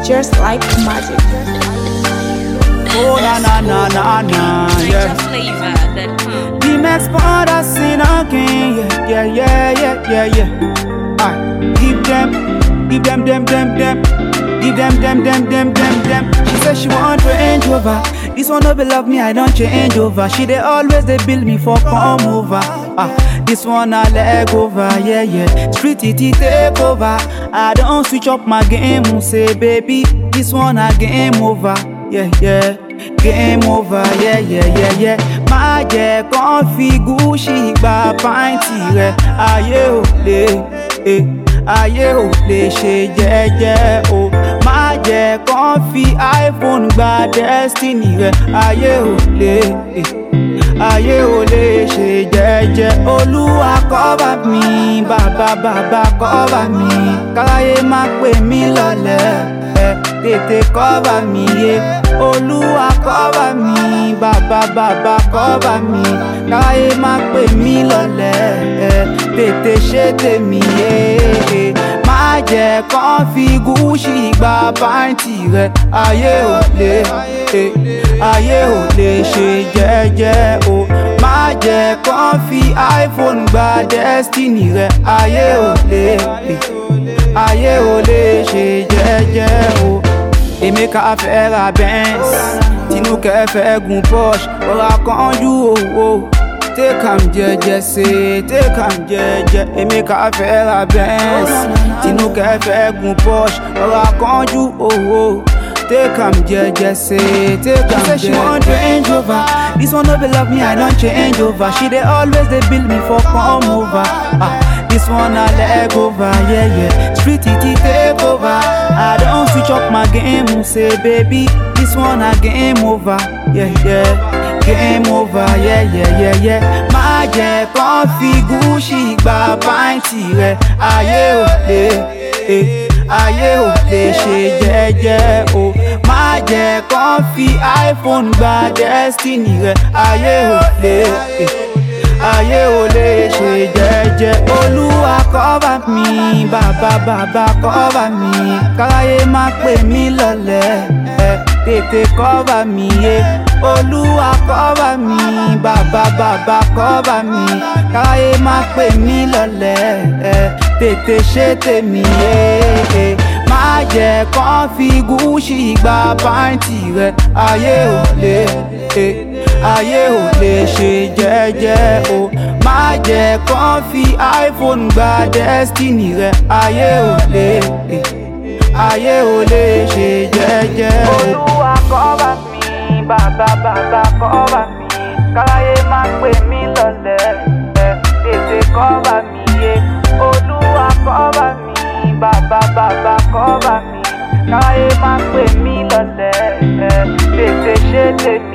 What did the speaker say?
just like magic. Oh na na na na na, yeah. Flavor.com. The next part I seen again, yeah. Alright, give them. Give them. She said she want Range Rover. This one no be love me, I don't change over. She they always they build me for come over. This one I leg over, yeah. Street it take over. I don't switch up my game, say baby. This one I game over, yeah. Game over, yeah. Má jẹ́ kán fi Gucci gba pàǹtì rẹ̀. Ayé ò lè ṣe jẹ́jẹ́ o. Má jẹ́ kán fi iPhone gba Destiny rẹ̀. Ayé ò lè ṣe jẹ́jẹ́. Olúwa cover mi, bàbá cover mi. Káráyé má pè mí lọ́lẹ̀, tètè cover mi yé. Olúwa cover mi, bàbá cover mi. Káráyé má pè mí lọ́lẹ̀, tètè ṣe tèmi yé. Má jẹ́ kán fi Gucci gba pàǹtì rẹ̀. Ayé ò lè ṣe jẹ́jẹ́ o. Má jẹ́ kán fi iPhone gba Destiny rẹ̀. Ayé ò lè ṣe jẹ́jẹ́ o. Emeka fẹ́ ra Benz, Tinúkẹ́ fẹ́ gun Porsche. Ọ̀rọ̀ àkànjú owó, take am jẹ́jẹ́ say, take am jẹ́jẹ́. Emeka fẹ́ ra Benz, Tinúkẹ́ fẹ́ gun Porsche. Ọ̀rọ̀ àkànjú owó, take am jẹ́jẹ́ say, take am jẹ́jẹ́. She want Range Rover. This one no be love me, I don't change over. She they always they build me for come over. This one I leg over, yeah. Street it take over. I don't switch up my game, say baby. This one I game over, yeah. Game over, yeah. Má jẹ́ kán fi Gucci gba pàǹtì rẹ̀. Ayé ò lè ṣe jẹ́jẹ́ o. Má jẹ́ kán fi iPhone gba Destiny rẹ̀. Ayé ò lè ṣe jẹ́jẹ́. Olúwa cover mi, bàbá cover mi. Káráyé má pè mí lọ́lẹ̀, tètè cover mi yé. Olúwa cover mi, bàbá cover mi. Káráyé má pè mí lọ́lẹ̀, tètè ṣe tèmi yé. Má jẹ́ kán fi Gucci gba pàǹtì rẹ̀. Ayé ò lè ṣe jẹ́jẹ́ o. Má jẹ́ kán fi iPhone gba Destiny rẹ̀. Ayé ò lè ṣe jẹ́jẹ́ o. Olúwa cover mi, bàbá cover mi. Káráyé má pè mí lọ́lẹ̀, tètè cover mi yé. Olúwa cover mi, bàbá cover mi. Káráyé má pè mí lọ́lẹ̀, tètè ṣe tèmi.